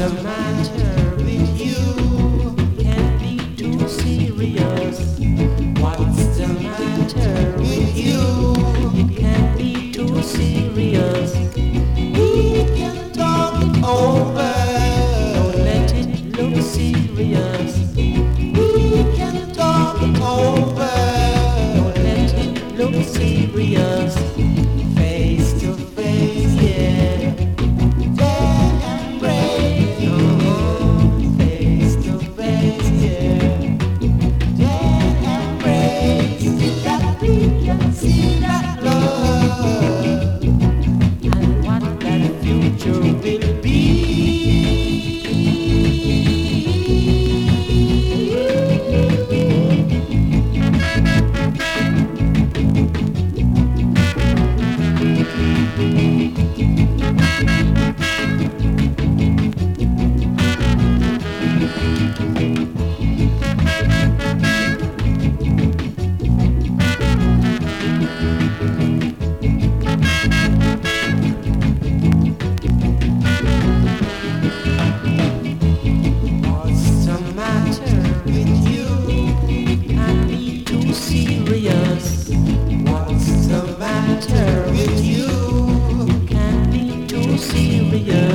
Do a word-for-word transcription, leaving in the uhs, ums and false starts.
the matter with you? Can't be too serious. What's the matter with you? It can't be too serious. We can talk it over. Don't let it look serious.